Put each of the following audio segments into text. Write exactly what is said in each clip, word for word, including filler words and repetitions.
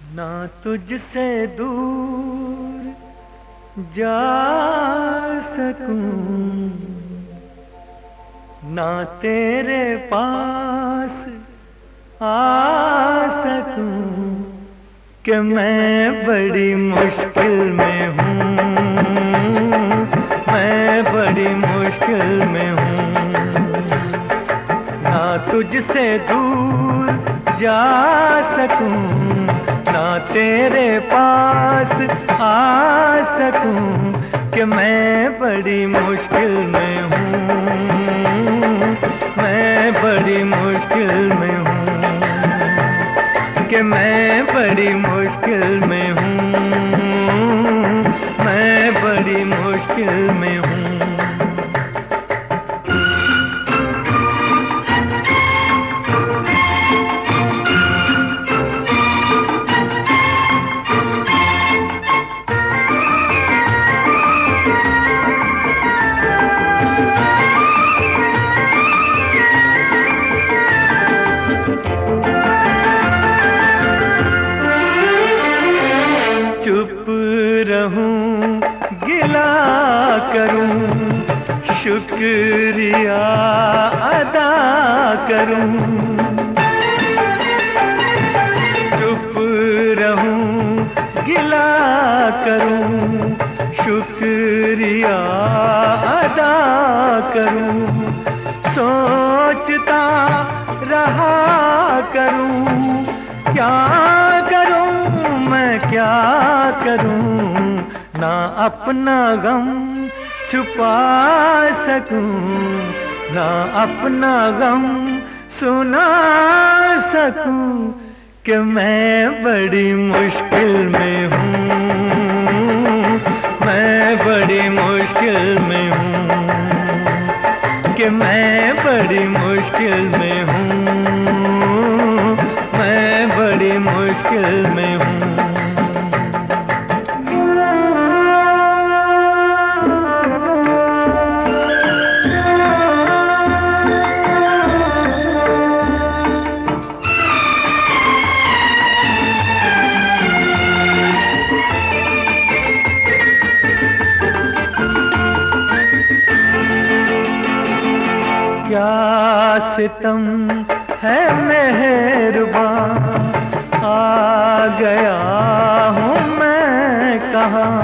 ना तुझसे दूर जा सकूं, ना तेरे पास आ सकूं, कि मैं बड़ी मुश्किल में हूँ, मैं बड़ी मुश्किल में हूँ। ना तुझसे दूर जा सकूं, ना तेरे पास आ सकूं, कि मैं बड़ी मुश्किल में हूँ, मैं बड़ी मुश्किल में हूँ, कि मैं बड़ी मुश्किल में हूँ, मैं बड़ी मुश्किल में हूँ। चुप रहूं गिला करूं, शुक्रिया अदा करूं। चुप रहूं गिला करूं, शुक्रिया अदा करूं। सोचता रहा करूं, क्या करूं मैं क्या करूं, ना अपना गम छुपा सकूं, ना अपना गम सुना सकूं, कि मैं बड़ी मुश्किल में हूँ, मैं बड़ी मुश्किल में हूँ, कि मैं बड़ी मुश्किल में हूँ, मैं बड़ी मुश्किल में हूँ। क्या सितम है मेहरबान, आ गया हूँ मैं कहाँ।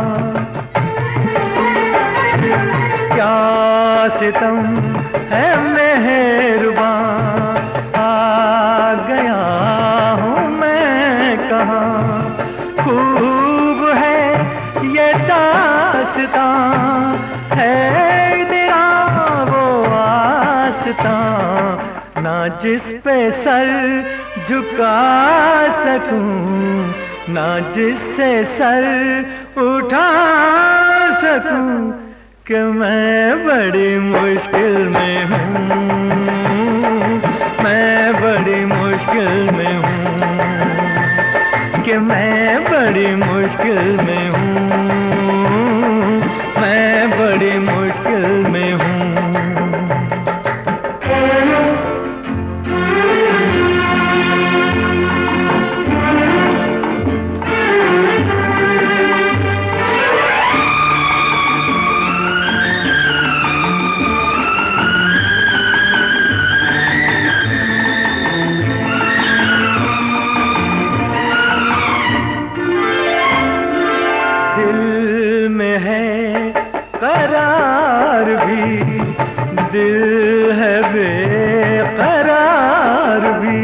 क्या सितम है मेहरबान, आ गया हूँ मैं कहाँ। खूब है ये दास्तां, है ना जिस पे सर झुका सकूं, ना जिससे सर उठा सकूं, कि मैं बड़ी मुश्किल में हूँ, मैं बड़ी मुश्किल में हूँ, कि मैं बड़ी मुश्किल में हूँ, मैं बड़ी मुश्किल में हूँ। दिल में है करार भी, दिल है बेकरार भी।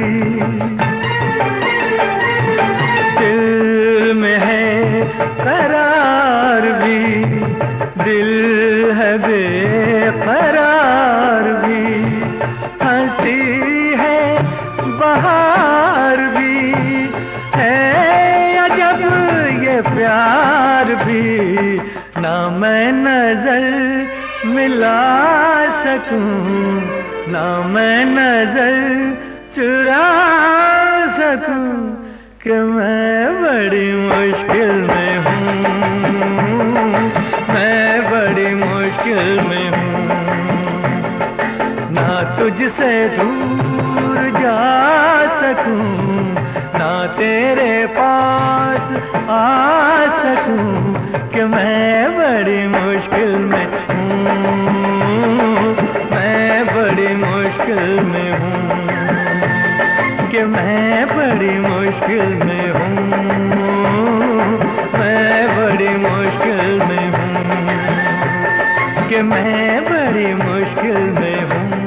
दिल में है करार भी, दिल है बेकरार भी। हंसती है बहार भी, है अजब ये प्यार भी। ना मैं नजर मिला सकूं, ना मैं नजर चुरा सकूं, कि मैं बड़ी मुश्किल में हूँ, मैं बड़ी मुश्किल में हूँ। ना तुझसे दूर जा सकूं, ना तेरे पास कि मैं बड़ी मुश्किल में हूँ, मैं बड़ी मुश्किल में हूँ, कि मैं बड़ी मुश्किल में हूँ, मैं बड़ी मुश्किल में हूँ, कि मैं बड़ी मुश्किल में हूँ।